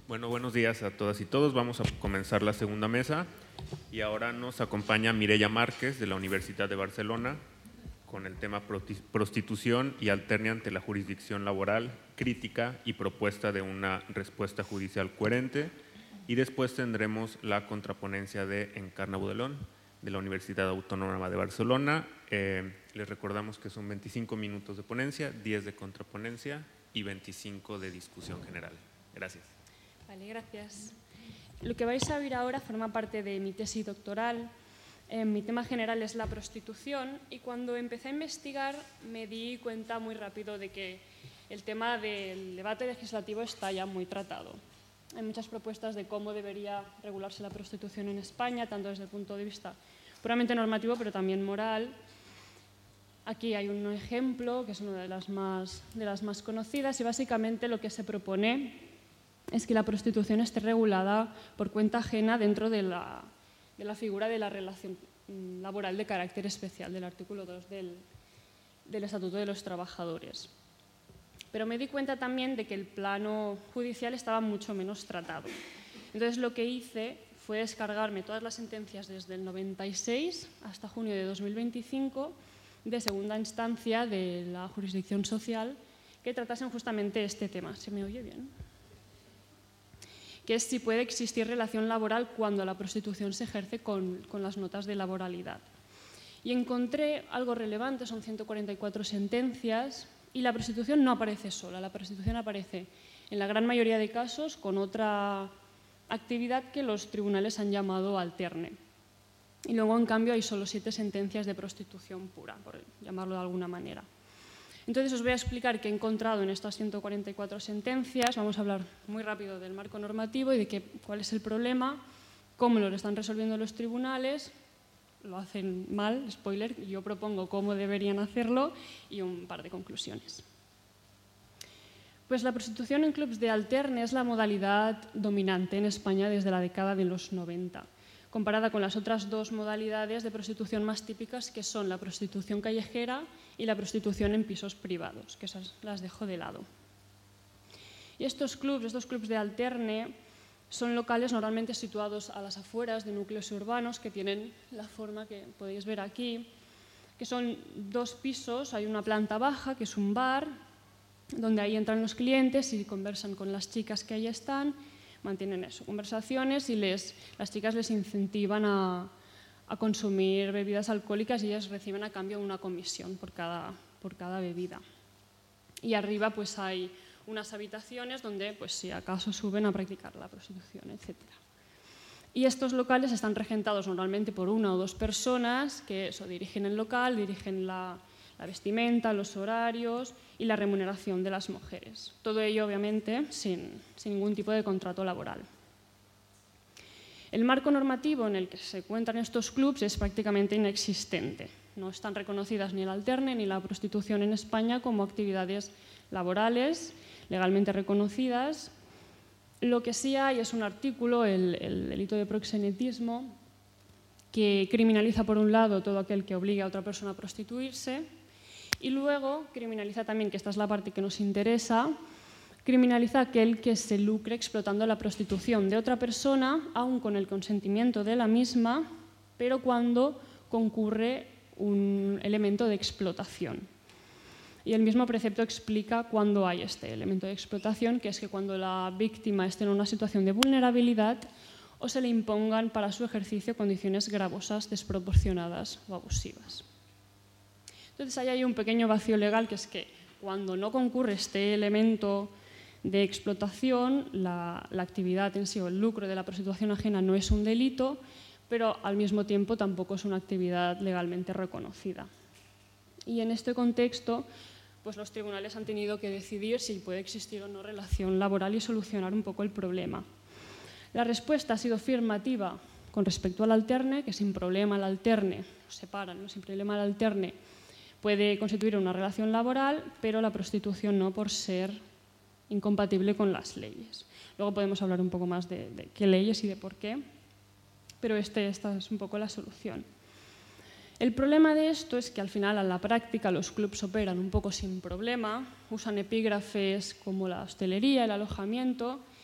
Bueno, buenos días a todas y todos. Vamos a comenzar la segunda mesa y ahora nos acompaña Mireia Márquez de la Universidad de Barcelona con el tema prostitución y alterne ante la jurisdicción laboral, crítica y propuesta de una respuesta judicial coherente. Y después tendremos la contraponencia de Encarna Budelón de la Universidad Autónoma de Barcelona. Les recordamos que son 25 minutos de ponencia, 10 de contraponencia y 25 de discusión general. Gracias. Vale, gracias. Lo que vais a oír ahora forma parte de mi tesis doctoral. Mi tema general es la prostitución y cuando empecé a investigar me di cuenta muy rápido de que el tema del debate legislativo está ya muy tratado. Hay muchas propuestas de cómo debería regularse la prostitución en España, tanto desde el punto de vista puramente normativo, pero también moral. Aquí hay un ejemplo, que es una de las más conocidas, y básicamente lo que se propone es que la prostitución esté regulada por cuenta ajena dentro de la figura de la relación laboral de carácter especial del artículo 2 del Estatuto de los Trabajadores. Pero me di cuenta también de que el plano judicial estaba mucho menos tratado. Entonces lo que hice fue descargarme todas las sentencias desde el 96 hasta junio de 2025 de segunda instancia de la jurisdicción social que tratasen justamente este tema. ¿Se me oye bien? Que es si puede existir relación laboral cuando la prostitución se ejerce con las notas de laboralidad. Y encontré algo relevante, son 144 sentencias, y la prostitución no aparece sola, la prostitución aparece en la gran mayoría de casos con otra actividad que los tribunales han llamado alterne. Y luego, en cambio, hay solo 7 sentencias de prostitución pura, por llamarlo de alguna manera. Entonces os voy a explicar qué he encontrado en estas 144 sentencias. Vamos a hablar muy rápido del marco normativo y de cuál es el problema, cómo lo están resolviendo los tribunales. Lo hacen mal, spoiler, yo propongo cómo deberían hacerlo y un par de conclusiones. Pues la prostitución en clubs de alterne es la modalidad dominante en España desde la década de los 90. Comparada con las otras dos modalidades de prostitución más típicas, que son la prostitución callejera y la prostitución en pisos privados, que esas las dejo de lado. Y estos clubs de alterne, son locales normalmente situados a las afueras de núcleos urbanos que tienen la forma que podéis ver aquí, que son 2 pisos, hay una planta baja, que es un bar, donde ahí entran los clientes y conversan con las chicas que ahí están, mantienen eso, conversaciones y las chicas les incentivan a consumir bebidas alcohólicas y ellas reciben a cambio una comisión por cada bebida. Y arriba pues hay unas habitaciones donde pues si acaso suben a practicar la prostitución, etc. Y estos locales están regentados normalmente por 1 o 2 personas que dirigen el local, dirigen la vestimenta, los horarios y la remuneración de las mujeres. Todo ello, obviamente, sin ningún tipo de contrato laboral. El marco normativo en el que se encuentran estos clubs es prácticamente inexistente. No están reconocidas ni el alterne ni la prostitución en España como actividades laborales legalmente reconocidas. Lo que sí hay es un artículo, el delito de proxenetismo, que criminaliza por un lado todo aquel que obligue a otra persona a prostituirse y luego criminaliza también, que esta es la parte que nos interesa, criminaliza aquel que se lucre explotando la prostitución de otra persona, aun con el consentimiento de la misma, pero cuando concurre un elemento de explotación. Y el mismo precepto explica cuándo hay este elemento de explotación, que es que cuando la víctima esté en una situación de vulnerabilidad o se le impongan para su ejercicio condiciones gravosas, desproporcionadas o abusivas. Entonces ahí hay un pequeño vacío legal, que es que cuando no concurre este elemento de explotación, la actividad en sí o el lucro de la prostitución ajena no es un delito, pero al mismo tiempo tampoco es una actividad legalmente reconocida. Y en este contexto, pues los tribunales han tenido que decidir si puede existir o no relación laboral y solucionar un poco el problema. La respuesta ha sido afirmativa con respecto al alterne, que sin problema el alterne, separan, ¿no? Sin problema el alterne puede constituir una relación laboral, pero la prostitución no, por ser incompatible con las leyes. Luego podemos hablar un poco más de qué leyes y de por qué, pero esta es un poco la solución. El problema de esto es que al final, a la práctica, los clubs operan un poco sin problema, usan epígrafes como la hostelería, el alojamiento,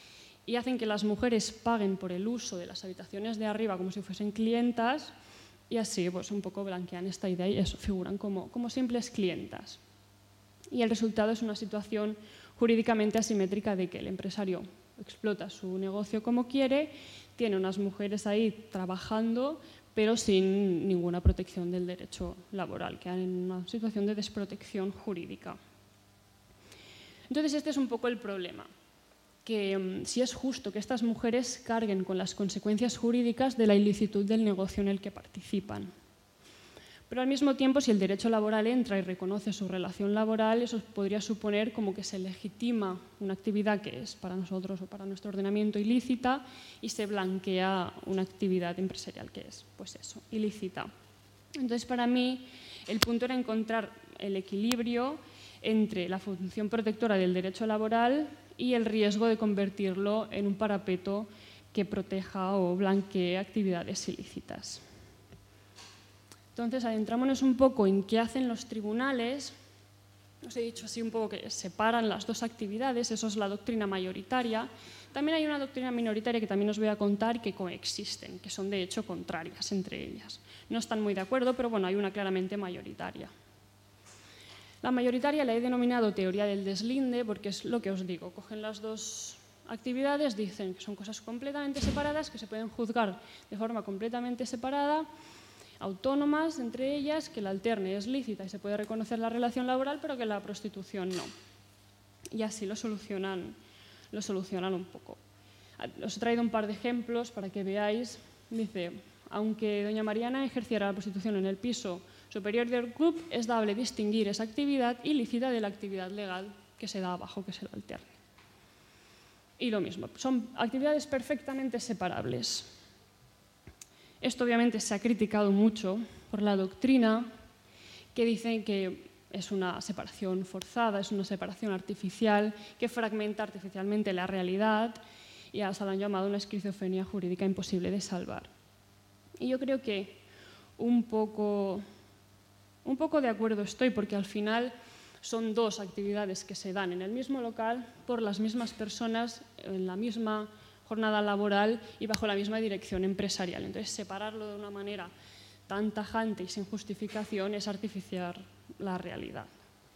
y hacen que las mujeres paguen por el uso de las habitaciones de arriba como si fuesen clientas y así pues, un poco blanquean esta idea y eso, figuran como simples clientas. Y el resultado es una situación jurídicamente asimétrica de que el empresario explota su negocio como quiere, tiene unas mujeres ahí trabajando, pero sin ninguna protección del derecho laboral, quedan en una situación de desprotección jurídica. Entonces, este es un poco el problema, que si es justo que estas mujeres carguen con las consecuencias jurídicas de la ilicitud del negocio en el que participan. Pero al mismo tiempo, si el derecho laboral entra y reconoce su relación laboral, eso podría suponer como que se legitima una actividad que es para nosotros o para nuestro ordenamiento ilícita y se blanquea una actividad empresarial que es, pues eso, ilícita. Entonces, para mí, el punto era encontrar el equilibrio entre la función protectora del derecho laboral y el riesgo de convertirlo en un parapeto que proteja o blanquee actividades ilícitas. Entonces, adentrámonos un poco en qué hacen los tribunales. Os he dicho así un poco que separan las dos actividades, eso es la doctrina mayoritaria. También hay una doctrina minoritaria que también os voy a contar que coexisten, que son de hecho contrarias entre ellas. No están muy de acuerdo, pero bueno, hay una claramente mayoritaria. La mayoritaria la he denominado teoría del deslinde porque es lo que os digo, cogen las dos actividades, dicen que son cosas completamente separadas, que se pueden juzgar de forma completamente separada, autónomas entre ellas, que la alterne es lícita y se puede reconocer la relación laboral, pero que la prostitución no. Y así lo solucionan un poco. Os he traído un par de ejemplos para que veáis. Dice, aunque doña Mariana ejerciera la prostitución en el piso superior del club, es dable distinguir esa actividad ilícita de la actividad legal que se da abajo, que es el alterne. Y lo mismo, son actividades perfectamente separables. Esto obviamente se ha criticado mucho por la doctrina, que dicen que es una separación forzada, es una separación artificial, que fragmenta artificialmente la realidad y hasta la han llamado una esquizofrenia jurídica imposible de salvar. Y yo creo que un poco de acuerdo estoy, porque al final son dos actividades que se dan en el mismo local por las mismas personas en la misma jornada laboral y bajo la misma dirección empresarial. Entonces, separarlo de una manera tan tajante y sin justificación es artificiar la realidad.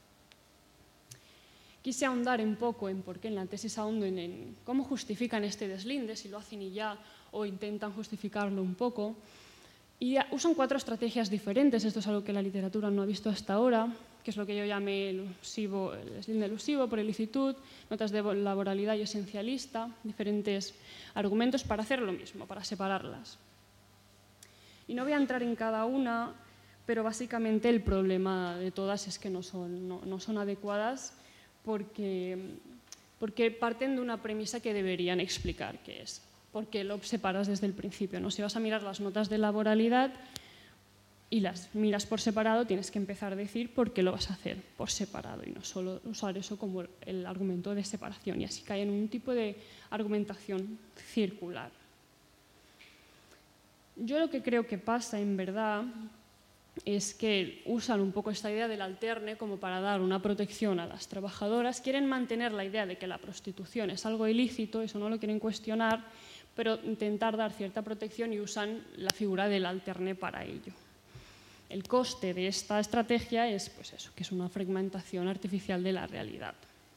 Quise ahondar un poco en por qué en la tesis ahondo en cómo justifican este deslinde, si lo hacen y ya o intentan justificarlo un poco. Y usan 4 estrategias diferentes, esto es algo que la literatura no ha visto hasta ahora, que es lo que yo llamé el deslinde elusivo por ilicitud, notas de laboralidad y esencialista, diferentes argumentos para hacer lo mismo, para separarlas. Y no voy a entrar en cada una, pero básicamente el problema de todas es que no son adecuadas porque parten de una premisa que deberían explicar, que es por qué lo separas desde el principio, ¿no? Si vas a mirar las notas de laboralidad y las miras por separado, tienes que empezar a decir por qué lo vas a hacer por separado y no solo usar eso como el argumento de separación, y así cae en un tipo de argumentación circular. Yo lo que creo que pasa en verdad es que usan un poco esta idea del alterne como para dar una protección a las trabajadoras, quieren mantener la idea de que la prostitución es algo ilícito, eso no lo quieren cuestionar, pero intentar dar cierta protección y usan la figura del alterne para ello. El coste de esta estrategia es pues eso, que es una fragmentación artificial de la realidad.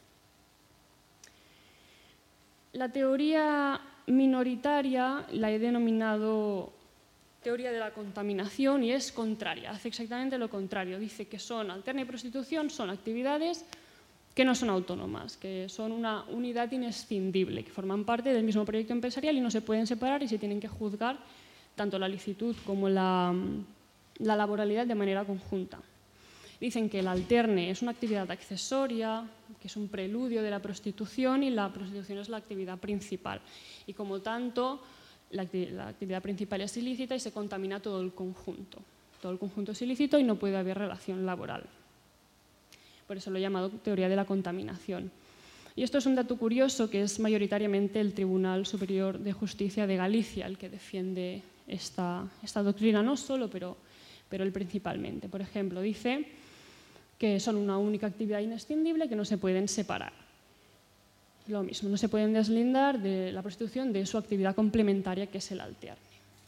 La teoría minoritaria la he denominado teoría de la contaminación y es contraria, hace exactamente lo contrario. Dice que alterne y prostitución son actividades que no son autónomas, que son una unidad inescindible, que forman parte del mismo proyecto empresarial y no se pueden separar y se tienen que juzgar tanto la licitud como la laboralidad de manera conjunta. Dicen que el alterne es una actividad accesoria, que es un preludio de la prostitución y la prostitución es la actividad principal. Y como tanto, la actividad principal es ilícita y se contamina todo el conjunto. Todo el conjunto es ilícito y no puede haber relación laboral. Por eso lo he llamado teoría de la contaminación. Y esto es un dato curioso, que es mayoritariamente el Tribunal Superior de Justicia de Galicia el que defiende esta doctrina, no solo, pero él principalmente. Por ejemplo, dice que son una única actividad inescindible que no se pueden separar. Lo mismo, no se pueden deslindar de la prostitución de su actividad complementaria, que es el alterne.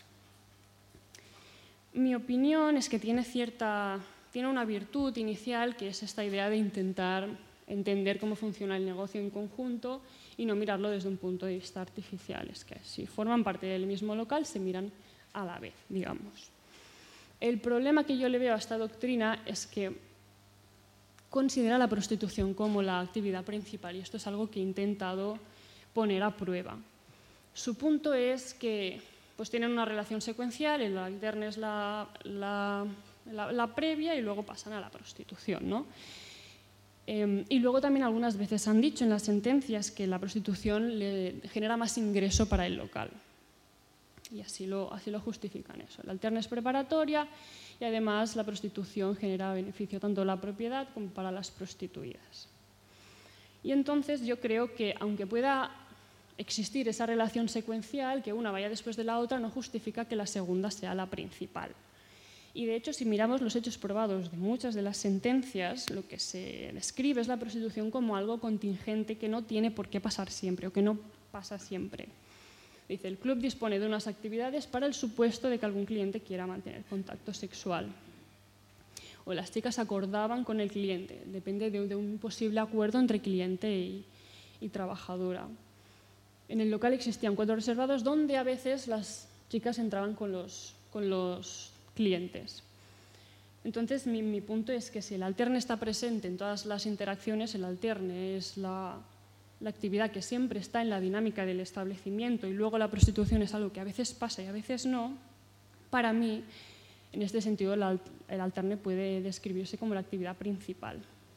Mi opinión es que tiene una virtud inicial, que es esta idea de intentar entender cómo funciona el negocio en conjunto y no mirarlo desde un punto de vista artificial. Es que si forman parte del mismo local, se miran a la vez, digamos. El problema que yo le veo a esta doctrina es que considera la prostitución como la actividad principal, y esto es algo que he intentado poner a prueba. Su punto es que pues, tienen una relación secuencial, el alterne es la previa y luego pasan a la prostitución, ¿no? Y luego también algunas veces han dicho en las sentencias que la prostitución le genera más ingreso para el local. Y así lo justifican eso. El alterne es preparatoria y además la prostitución genera beneficio tanto a la propiedad como para las prostituidas. Y entonces yo creo que aunque pueda existir esa relación secuencial, que una vaya después de la otra, no justifica que la segunda sea la principal. Y de hecho, si miramos los hechos probados de muchas de las sentencias, lo que se describe es la prostitución como algo contingente que no tiene por qué pasar siempre o que no pasa siempre. Dice, el club dispone de unas actividades para el supuesto de que algún cliente quiera mantener contacto sexual. O las chicas acordaban con el cliente, depende de un posible acuerdo entre cliente y trabajadora. En el local existían cuartos reservados donde a veces las chicas entraban con los clientes. Entonces, mi punto es que si el alterne está presente en todas las interacciones, el alterne es la actividad que siempre está en la dinámica del establecimiento y luego la prostitución es algo que a veces pasa y a veces no, para mí, en este sentido, el alterne puede describirse como la actividad principal.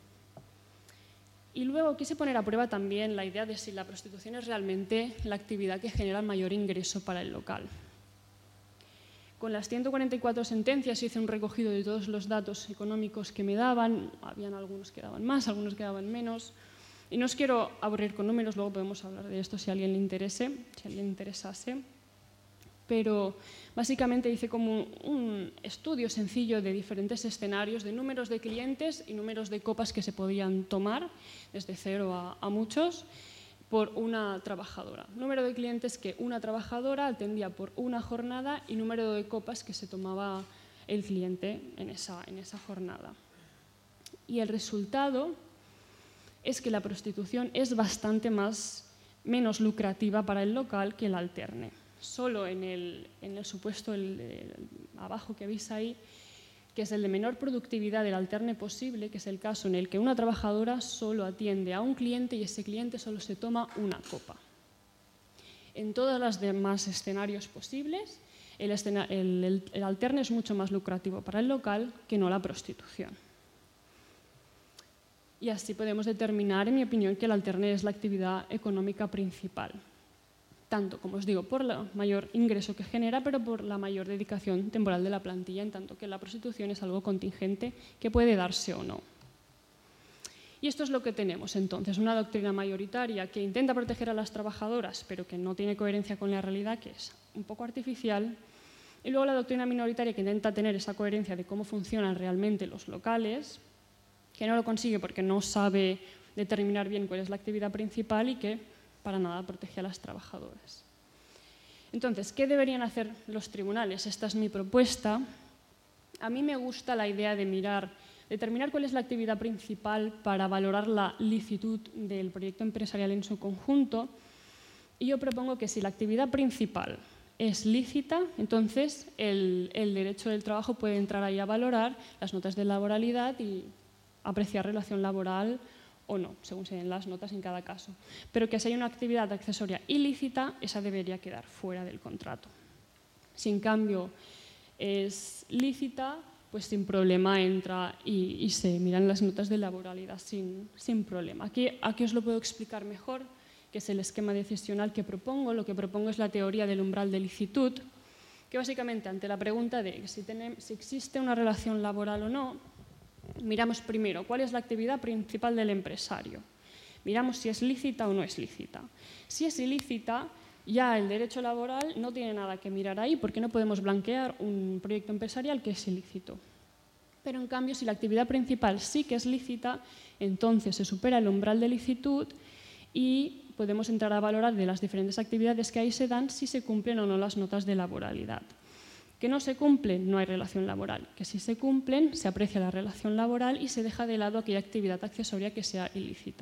Y luego quise poner a prueba también la idea de si la prostitución es realmente la actividad que genera el mayor ingreso para el local. Con las 144 sentencias hice un recogido de todos los datos económicos que me daban, habían algunos que daban más, algunos que daban menos. Y no os quiero aburrir con números, luego podemos hablar de esto si a alguien le interesase. Pero básicamente hice como un estudio sencillo de diferentes escenarios de números de clientes y números de copas que se podían tomar, desde 0 a muchos, por una trabajadora. Número de clientes que una trabajadora atendía por una jornada y número de copas que se tomaba el cliente en esa jornada. Y el resultado es que la prostitución es bastante menos lucrativa para el local que el alterne. Solo en el supuesto abajo que veis ahí, que es el de menor productividad del alterne posible, que es el caso en el que una trabajadora solo atiende a un cliente y ese cliente solo se toma una copa. En todos los demás escenarios posibles, el alterne es mucho más lucrativo para el local que no la prostitución. Y así podemos determinar, en mi opinión, que el alterne es la actividad económica principal. Tanto, como os digo, por el mayor ingreso que genera, pero por la mayor dedicación temporal de la plantilla, en tanto que la prostitución es algo contingente que puede darse o no. Y esto es lo que tenemos entonces, una doctrina mayoritaria que intenta proteger a las trabajadoras, pero que no tiene coherencia con la realidad, que es un poco artificial, y luego la doctrina minoritaria que intenta tener esa coherencia de cómo funcionan realmente los locales, que no lo consigue porque no sabe determinar bien cuál es la actividad principal y que para nada protege a las trabajadoras. Entonces, ¿qué deberían hacer los tribunales? Esta es mi propuesta. A mí me gusta la idea de determinar cuál es la actividad principal para valorar la licitud del proyecto empresarial en su conjunto. Y yo propongo que si la actividad principal es lícita, entonces el derecho del trabajo puede entrar ahí a valorar las notas de laboralidad y apreciar relación laboral o no, según se den las notas en cada caso. Pero que si hay una actividad accesoria ilícita, esa debería quedar fuera del contrato. Si en cambio es lícita, pues sin problema entra y se miran las notas de laboralidad sin problema. Aquí os lo puedo explicar mejor, que es el esquema decisional que propongo. Lo que propongo es la teoría del umbral de licitud, que básicamente ante la pregunta de si existe una relación laboral o no, miramos primero cuál es la actividad principal del empresario. Miramos si es lícita o no es lícita. Si es ilícita, ya el derecho laboral no tiene nada que mirar ahí porque no podemos blanquear un proyecto empresarial que es ilícito. Pero en cambio, si la actividad principal sí que es lícita, entonces se supera el umbral de licitud y podemos entrar a valorar de las diferentes actividades que ahí se dan si se cumplen o no las notas de laboralidad. Que no se cumplen, no hay relación laboral. Que si se cumplen, se aprecia la relación laboral y se deja de lado aquella actividad accesoria que sea ilícita.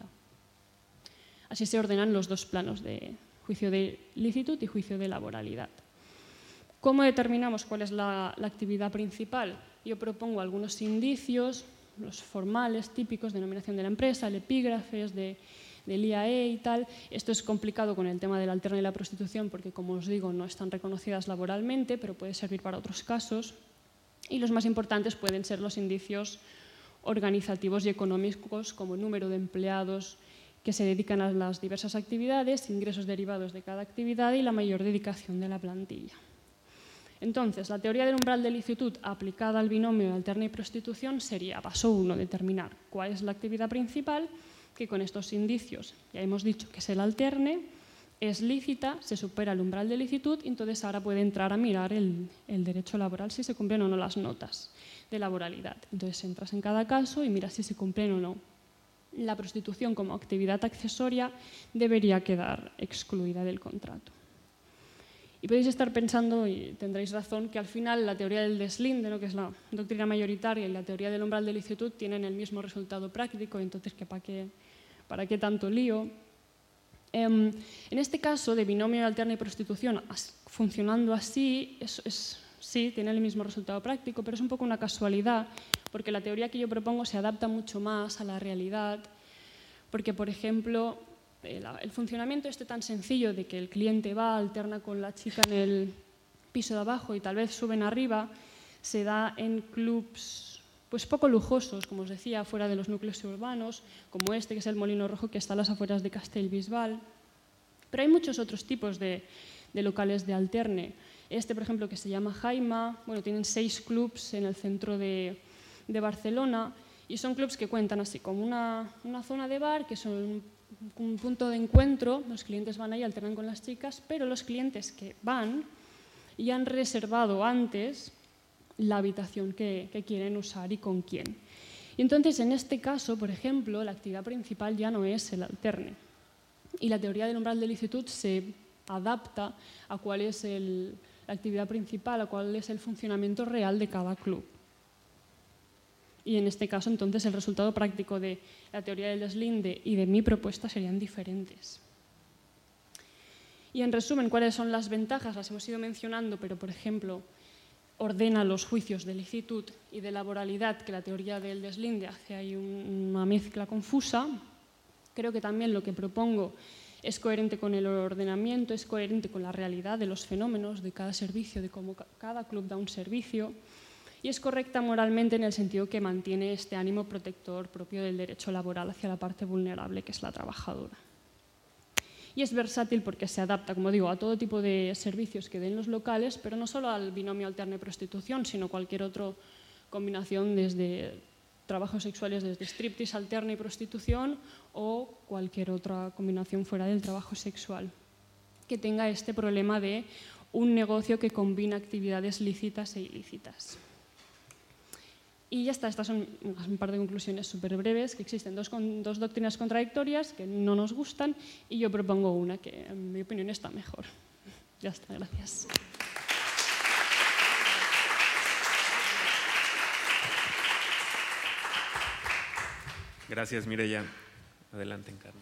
Así se ordenan los dos planos de juicio de licitud y juicio de laboralidad. ¿Cómo determinamos cuál es la actividad principal? Yo propongo algunos indicios, los formales, típicos, denominación de la empresa, el epígrafes del IAE y tal. Esto es complicado con el tema del alterno y la prostitución porque, como os digo, no están reconocidas laboralmente, pero puede servir para otros casos. Y los más importantes pueden ser los indicios organizativos y económicos, como número de empleados que se dedican a las diversas actividades, ingresos derivados de cada actividad y la mayor dedicación de la plantilla. Entonces, la teoría del umbral de licitud aplicada al binomio de alterno y prostitución sería, paso 1, determinar cuál es la actividad principal, que con estos indicios, ya hemos dicho que es el alterne, es lícita, se supera el umbral de licitud y entonces ahora puede entrar a mirar el derecho laboral si se cumplen o no las notas de laboralidad. Entonces entras en cada caso y miras si se cumplen o no. La prostitución como actividad accesoria debería quedar excluida del contrato. Y podéis estar pensando, y tendréis razón, que al final la teoría del deslinde, ¿no?, que es la doctrina mayoritaria, y la teoría del umbral de licitud tienen el mismo resultado práctico, entonces ¿para qué tanto lío? En este caso de binomio alterno y prostitución, funcionando así, sí, tiene el mismo resultado práctico, pero es un poco una casualidad, porque la teoría que yo propongo se adapta mucho más a la realidad, porque, por ejemplo, el funcionamiento tan sencillo de que el cliente va, alterna con la chica en el piso de abajo y tal vez suben arriba, se da en clubs pues poco lujosos, como os decía, fuera de los núcleos urbanos, como este, que es el Molino Rojo, que está a las afueras de Castellbisbal. Pero hay muchos otros tipos de locales de alterne. Este, por ejemplo, que se llama Jaima, bueno, tienen 6 clubs en el centro de Barcelona y son clubs que cuentan así como una zona de bar, que son un punto de encuentro, los clientes van ahí, alternan con las chicas, pero los clientes que van ya han reservado antes la habitación que quieren usar y con quién. Y entonces, en este caso, por ejemplo, la actividad principal ya no es el alterne. Y la teoría del umbral de licitud se adapta a cuál es la actividad principal, a cuál es el funcionamiento real de cada club. Y en este caso, entonces, el resultado práctico de la teoría del deslinde y de mi propuesta serían diferentes. Y en resumen, ¿cuáles son las ventajas? Las hemos ido mencionando, pero, por ejemplo, ordena los juicios de licitud y de laboralidad, que la teoría del deslinde hace ahí una mezcla confusa. Creo que también lo que propongo es coherente con el ordenamiento, es coherente con la realidad de los fenómenos de cada servicio, de cómo cada club da un servicio. Y es correcta moralmente en el sentido que mantiene este ánimo protector propio del derecho laboral hacia la parte vulnerable, que es la trabajadora. Y es versátil porque se adapta, como digo, a todo tipo de servicios que den los locales, pero no solo al binomio alterno y prostitución, sino cualquier otra combinación, desde trabajos sexuales, desde striptease, alterno y prostitución, o cualquier otra combinación fuera del trabajo sexual, que tenga este problema de un negocio que combina actividades lícitas e ilícitas. Y ya está, estas son un par de conclusiones súper breves, que existen dos doctrinas contradictorias que no nos gustan y yo propongo una que, en mi opinión, está mejor. Ya está, gracias. Gracias, Mireia. Adelante, Encarna.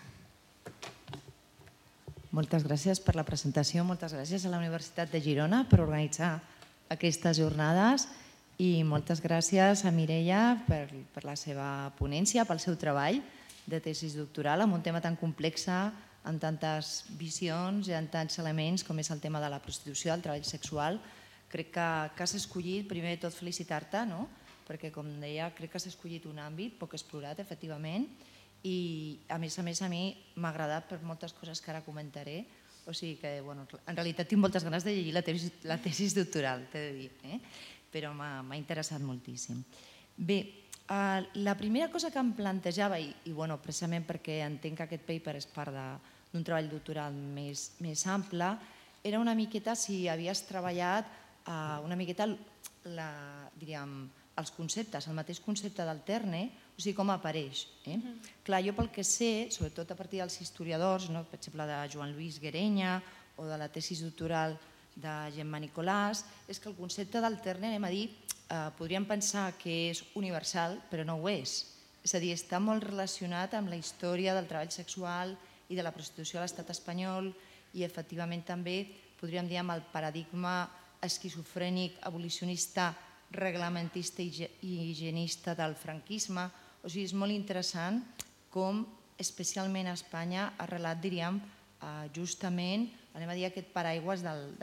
Moltes gràcies per la presentació, moltes gràcies a la Universitat de Girona per organitzar aquestes jornades i moltes gràcies a Mireia per la seva ponència, pel seu treball de tesis doctoral en un tema tan complex, amb tantes visions i amb tants elements com és el tema de la prostitució, el treball sexual. Crec que has escollit, primer de tot, felicitar-te, perquè, com deia, crec que has escollit un àmbit poc explorat, efectivament, i a mi m'ha agradat per moltes coses que ara comentaré. O sigui que, en realitat, tinc moltes ganes de llegir la tesis doctoral, t'he de dir, però m'ha interessat moltíssim. Bé, la primera cosa que em plantejava, i precisament perquè entenc que aquest paper és part d'un treball doctoral més ample, era una miqueta si havies treballat una miqueta, diríem, els conceptes, el mateix concepte d'alterne o sigui, com apareix. Clar, jo pel que sé, sobretot a partir dels historiadors, per exemple de Joan Luis Guerenya o de la tesi doctoral de Gemma Nicolàs, és que el concepte d'alterne, anem a dir, podríem pensar que és universal, però no ho és. És a dir, està molt relacionat amb la història del treball sexual i de la prostitució a l'estat espanyol i efectivament també podríem dir amb el paradigma esquizofrènic, abolicionista, reglamentista i higienista del franquisme. O sigui, és molt interessant com especialment a Espanya ha arrelat, diríem, justament, anem a dir, aquest paraigües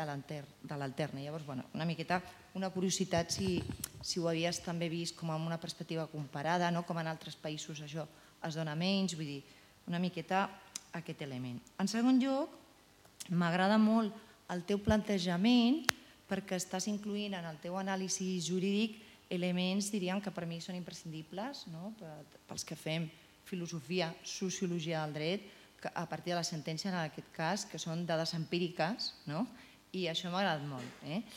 de l'alterne. Llavors, una miqueta, una curiositat si ho havies també vist com amb una perspectiva comparada, com en altres països això es dona menys, vull dir, una miqueta aquest element. En segon lloc, m'agrada molt el teu plantejament perquè estàs incloent en el teu anàlisi jurídic elements, diríem, que per mi són imprescindibles pels que fem filosofia, sociologia del dret, a partir de la sentència, en aquest cas, que són dades empíriques, i això m'ha agradat molt.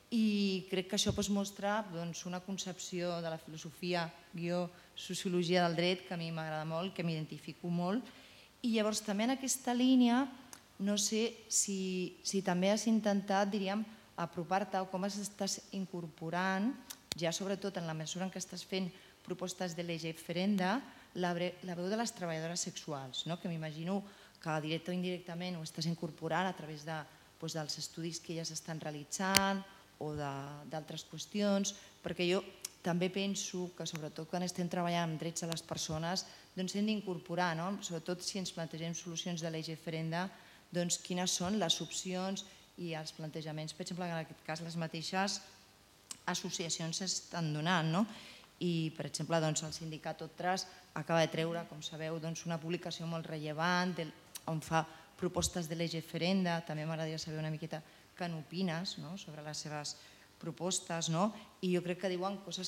I crec que això mostra una concepció de la filosofia sociologia del dret que a mi m'agrada molt, que m'identifico molt. I llavors també en aquesta línia, no sé si també has intentat, diríem, apropar-te o com estàs incorporant, ja sobretot en la mesura en què estàs fent propostes de lege ferenda, la veu de les treballadores sexuals, que m'imagino que directe o indirectament ho estàs incorporant a través dels estudis que elles estan realitzant o d'altres qüestions, perquè jo també penso que sobretot quan estem treballant amb drets de les persones doncs hem d'incorporar, sobretot si ens plantegem solucions de lege ferenda, doncs quines són les opcions i els plantejaments, per exemple, en aquest cas les mateixes associacions s'estan donant, i, per exemple, el sindicat Otras acaba de treure, com sabeu, una publicació molt rellevant on fa propostes de lege ferenda. També m'agradaria saber una miqueta què n'opines sobre les seves propostes, i jo crec que diuen coses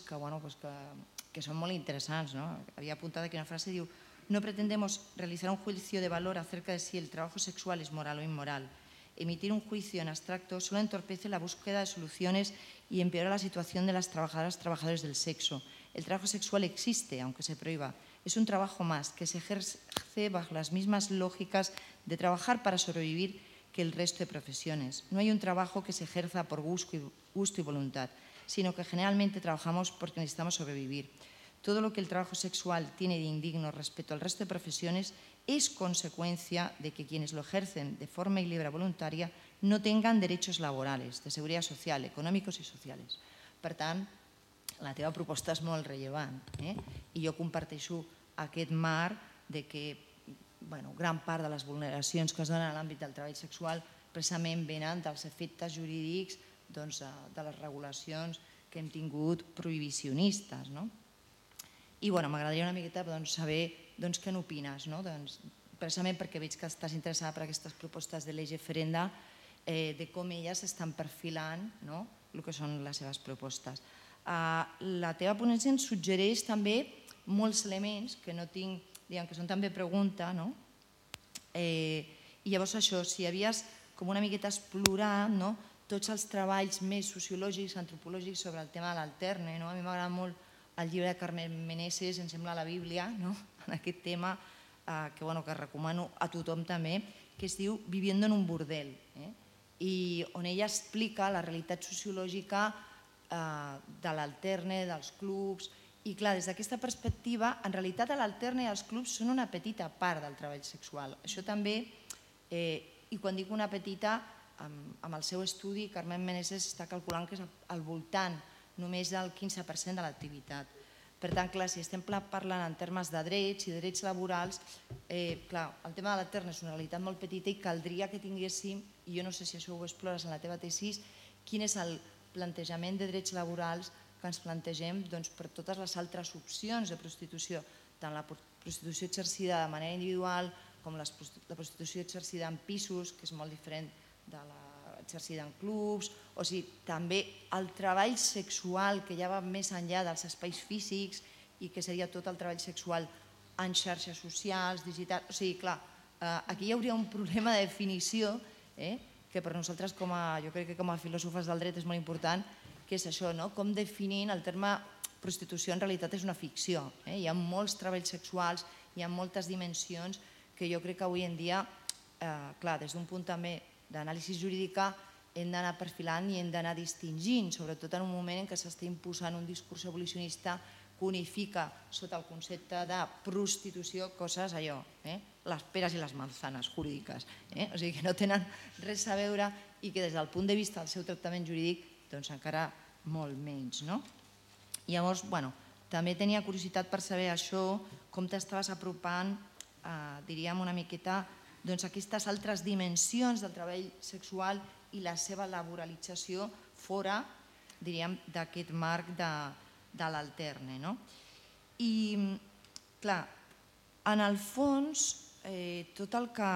que són molt interessants. Havia apuntat aquí una frase, diu: no pretendemos realizar un juicio de valor acerca de si el trabajo sexual es moral o inmoral. Emitir un juicio en abstracto solo entorpece la búsqueda de soluciones y empeora la situación de las trabajadoras y trabajadores del sexo. El trabajo sexual existe, aunque se prohíba. Es un trabajo más que se ejerce bajo las mismas lógicas de trabajar para sobrevivir que el resto de profesiones. No hay un trabajo que se ejerza por gusto y voluntad, sino que generalmente trabajamos porque necesitamos sobrevivir. Todo lo que el trabajo sexual tiene de indigno respecto al resto de profesiones es consecuencia de que quienes lo ejercen de forma libre voluntaria no tengan derechos laborales, de seguridad social, econòmics i socials. Per tant, la teva proposta és molt rellevant i jo comparteixo aquest marc de que gran part de les vulneracions que es donen a l'àmbit del treball sexual precisament venen dels efectes jurídics de les regulacions que hem tingut prohibicionistes. I m'agradaria una miqueta saber què n'opines, precisament perquè veig que estàs interessada per aquestes propostes de lege ferenda, de com elles estan perfilant el que són les seves propostes. La teva ponència ens suggereix també molts elements que no tinc, que són també pregunta, i llavors això, si havies com una miqueta explorat tots els treballs més sociològics, antropològics sobre el tema de l'alterne. A mi m'agrada molt el llibre de Carmen Meneses, em sembla la Bíblia, en aquest tema, que recomano a tothom també, que es diu Viviendo en un burdel, i on ella explica la realitat sociològica de l'alterne, dels clubs, i clar, des d'aquesta perspectiva, en realitat l'alterne i els clubs són una petita part del treball sexual. Això també, i quan dic una petita, amb el seu estudi, Carmen Meneses està calculant que és al voltant només del 15% de l'activitat. Per tant, clar, si estem parlant en termes de drets i drets laborals, clar, el tema de l'alterne és una realitat molt petita i caldria que tinguéssim, i jo no sé si això ho explores en la teva tesi, quin és el plantejament de drets laborals que ens plantegem per totes les altres opcions de prostitució, tant la prostitució exercida de manera individual com la prostitució exercida en pisos, que és molt diferent de l'exercida en clubs, o sigui, també el treball sexual que ja va més enllà dels espais físics i que seria tot el treball sexual en xarxes socials, digitals. O sigui, clar, aquí hi hauria un problema de definició que per nosaltres, jo crec que com a filòsofes del dret és molt important, que és això, com definim el terme prostitució en realitat és una ficció. Hi ha molts treballs sexuals, hi ha moltes dimensions que jo crec que avui en dia, clar, des d'un punt també d'anàlisi jurídica, hem d'anar perfilant i hem d'anar distingint, sobretot en un moment en què s'està imposant un discurs abolicionista que unifica sota el concepte de prostitució coses allò, les peres i les manzanes jurídiques, o sigui que no tenen res a veure i que des del punt de vista del seu tractament jurídic doncs encara molt menys. Llavors, també tenia curiositat per saber això, com t'estaves apropant, diríem una miqueta, aquestes altres dimensions del treball sexual i la seva laboralització fora, diríem, d'aquest marc de l'Alterne. I, clar, en el fons, tot el que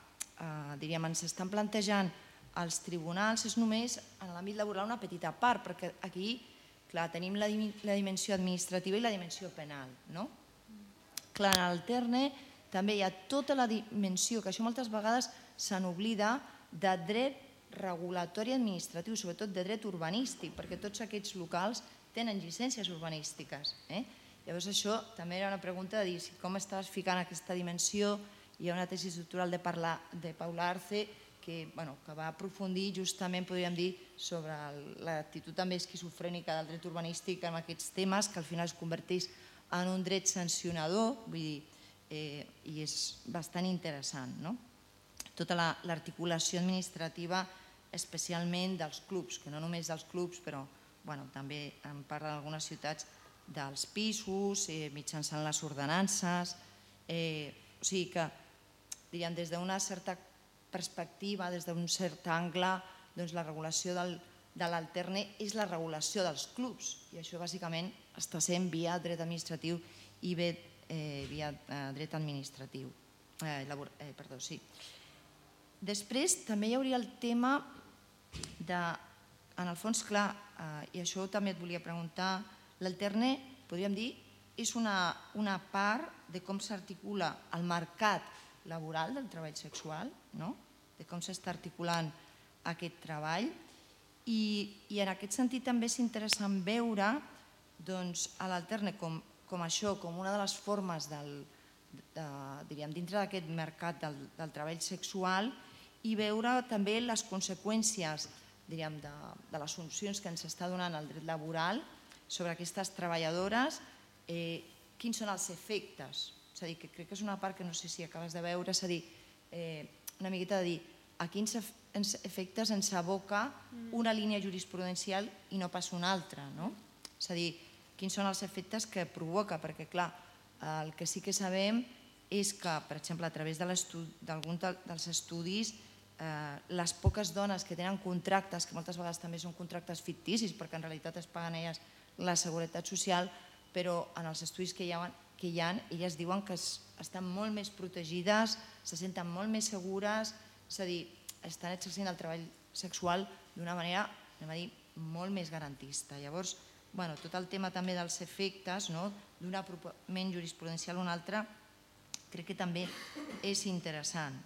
ens estan plantejant els tribunals és només en l'àmbit laboral una petita part, perquè aquí tenim la dimensió administrativa i la dimensió penal. Clar, en l'Alterne també hi ha tota la dimensió, que això moltes vegades se n'oblida, de dret regulatori administratiu, sobretot de dret urbanístic, perquè tots aquests locals tenen llicències urbanístiques. Llavors això també era una pregunta de dir com estaves ficant aquesta dimensió. Hi ha una tesi doctoral de Paula Arce que va aprofundir justament, podríem dir, sobre l'actitud també esquizofrènica del dret urbanístic en aquests temes, que al final es converteix en un dret sancionador, vull dir, i és bastant interessant. Tota l'articulació administrativa, especialment dels clubs, que no només dels clubs, però també en parla d'algunes ciutats, dels pisos, mitjançant les ordenances. O sigui que, diríem, des d'una certa perspectiva, des d'un cert angle, la regulació de l'Alterne és la regulació dels clubs, i això bàsicament està sent via dret administratiu i via dret administratiu. Després també hi hauria el tema de, en el fons, clar, i això també et volia preguntar, l'Alterne, podríem dir, és una part de com s'articula el mercat laboral del treball sexual, de com s'està articulant aquest treball, i en aquest sentit també és interessant veure a l'Alterne com això, com una de les formes dintre d'aquest mercat del treball sexual, i veure també les conseqüències de les solucions que ens està donant el dret laboral sobre aquestes treballadores, quins són els efectes. És a dir, que crec que és una part que no sé si acabes de veure, és a dir, una miqueta de dir a quins efectes ens aboca una línia jurisprudencial i no pas una altra. És a dir, quins són els efectes que provoca, perquè clar, el que sí que sabem és que, per exemple, a través d'alguns dels estudis, les poques dones que tenen contractes, que moltes vegades també són contractes ficticis, perquè en realitat es paguen elles la seguretat social, però en els estudis que hi ha, elles diuen que estan molt més protegides, se senten molt més segures, és a dir, estan exercint el treball sexual d'una manera, anem a dir, molt més garantista. Llavors, tot el tema també dels efectes, d'un apropament jurisprudencial a un altre, crec que també és interessant.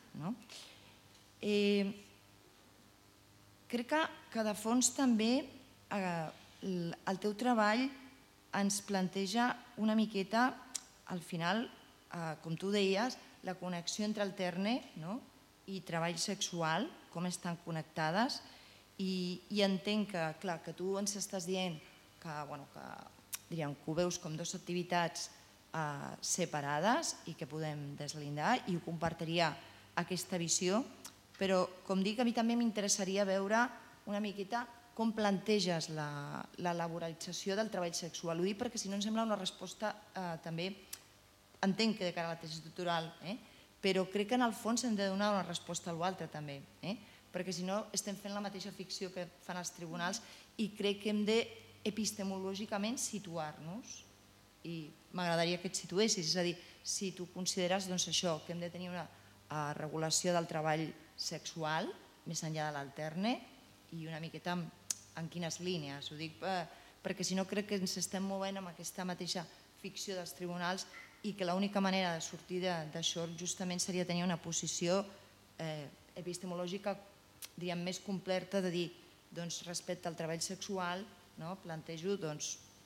Crec que de fons també el teu treball ens planteja una miqueta, al final, com tu deies, la connexió entre Alterne i treball sexual, com estan connectades, i entenc que tu ens estàs dient que ho veus com dues activitats separades i que podem deslindar, i ho compartiria aquesta visió, però, com dic, a mi també m'interessaria veure una miqueta com planteges la laboralització del treball sexual. Ho dic perquè si no em sembla una resposta també, entenc que de cara a la tesi doctoral, però crec que en el fons hem de donar una resposta a l'altre també, perquè si no estem fent la mateixa ficció que fan els tribunals i crec que hem de epistemològicament situar-nos, i m'agradaria que et situessis, és a dir, si tu consideres això, que hem de tenir una regulació del treball sexual més enllà de l'Alterne i una miqueta en quines línies. Ho dic perquè si no crec que ens estem movent amb aquesta mateixa ficció dels tribunals i que l'única manera de sortir d'això justament seria tenir una posició epistemològica més completa de dir respecte al treball sexual plantejo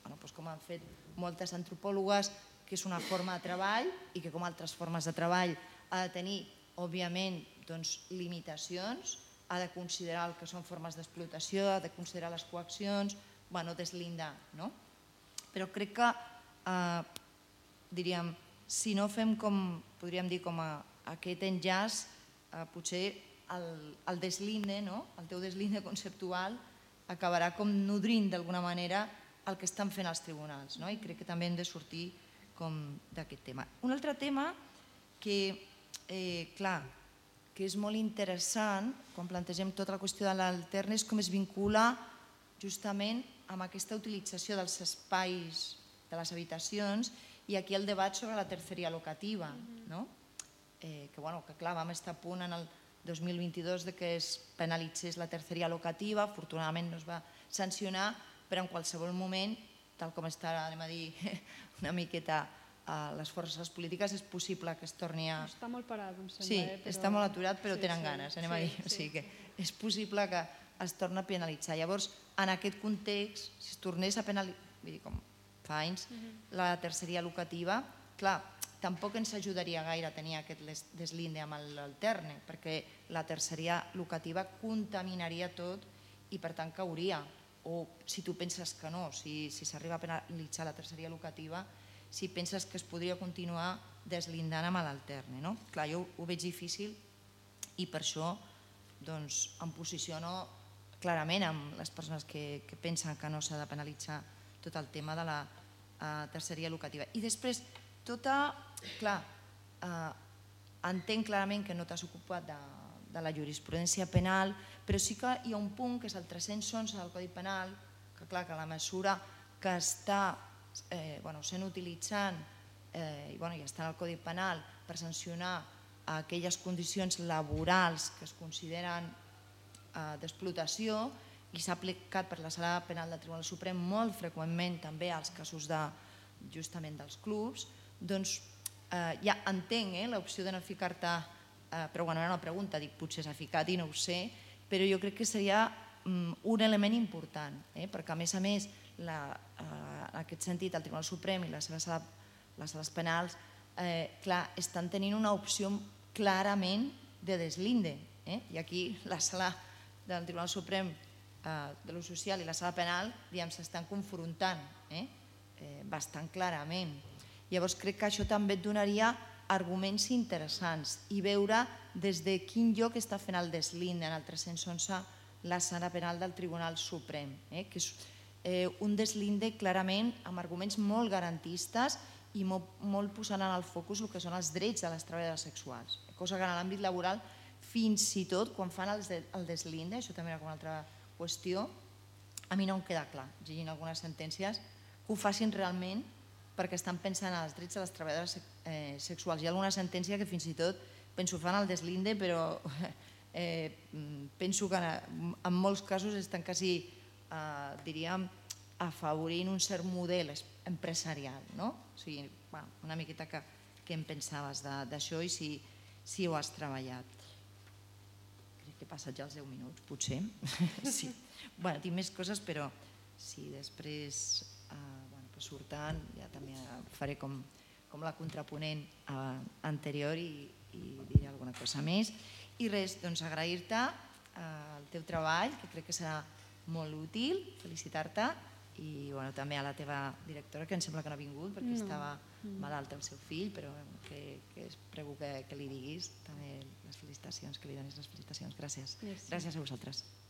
com han fet moltes antropòlogues, que és una forma de treball i que com altres formes de treball ha de tenir, òbviament, limitacions, ha de considerar el que són formes d'explotació, ha de considerar les coaccions, deslindar. Però crec que, diríem, si no fem podríem dir, com aquest enllaç, potser el deslinde, el teu deslinde conceptual, acabarà com nodrint d'alguna manera el que estan fent els tribunals. I crec que també hem de sortir d'aquest tema. Un altre tema que, clar, que és molt interessant quan plantegem tota la qüestió de l'altern és com es vincula justament amb aquesta utilització dels espais de les habitacions i aquí el debat sobre la terceria locativa, que clar, vam estar a punt en el 2022 que es penalitzés la terceria locativa, afortunadament no es va sancionar, però en qualsevol moment, tal com està, anem a dir, una miqueta a les forces polítiques, és possible que es torni a... Està molt parat, em sembla. Sí, està molt aturat, però tenen ganes, anem a dir. O sigui que és possible que es torni a penalitzar. Llavors, en aquest context, si es tornés a penalitzar, vull dir, com fa anys, la terceria locativa, clar, tampoc ens ajudaria gaire a tenir aquest deslinde amb l'alterne, perquè la terceria locativa contaminaria tot i per tant cauria. O si tu penses que no, si s'arriba a penalitzar la terceria locativa, si penses que es podria continuar deslindant amb l'alterne. Clar, jo ho veig difícil i per això em posiciono clarament amb les persones que pensen que no s'ha de penalitzar tot el tema de la terceria locativa. I després, clar, entenc clarament que no t'has ocupat de la jurisprudència penal, però sí que hi ha un punt, que és el 311 del Codi Penal, que clar, que la mesura que està sent utilitzant i està en el Codi Penal per sancionar aquelles condicions laborals que es consideren d'explotació i s'ha aplicat per la Sala Penal del Tribunal Suprem molt freqüentment també als casos justament dels clubs, doncs ja entenc l'opció de no ficar-te, però era una pregunta, dic potser s'ha ficat i no ho sé, però jo crec que seria un element important, perquè a més, en aquest sentit, el Tribunal Suprem i les sales penals estan tenint una opció clarament de deslinde. I aquí la sala del Tribunal Suprem de l'ús social i la sala penal s'estan confrontant bastant clarament. Llavors crec que això també et donaria arguments interessants i veure des de quin lloc està fent el deslinde en el 311 la sala penal del Tribunal Suprem, que és un deslinde clarament amb arguments molt garantistes i molt posant en el focus el que són els drets de les treballadores sexuals, cosa que en l'àmbit laboral fins i tot quan fan el deslinde, això també era una altra qüestió, a mi no em queda clar, llegint algunes sentències, que ho facin realment perquè estan pensant en els drets de les treballadores sexuals. Hi ha alguna sentència que fins i tot penso fan el deslinde, però penso que en molts casos estan quasi, diríem, afavorint un cert model empresarial. O sigui, una miqueta què en pensaves d'això i si ho has treballat. Crec que he passat ja els 10 minuts, potser. Sí. Tinc més coses, però si després surten ja també faré com la contraponent anterior i diré alguna cosa més. I res, doncs agrair-te el teu treball, que crec que serà molt útil, felicitar-te i també a la teva directora, que em sembla que no ha vingut perquè estava malalt el seu fill, però que prego que li diguis també les felicitacions, que li donis les felicitacions. Gràcies. Gràcies a vosaltres.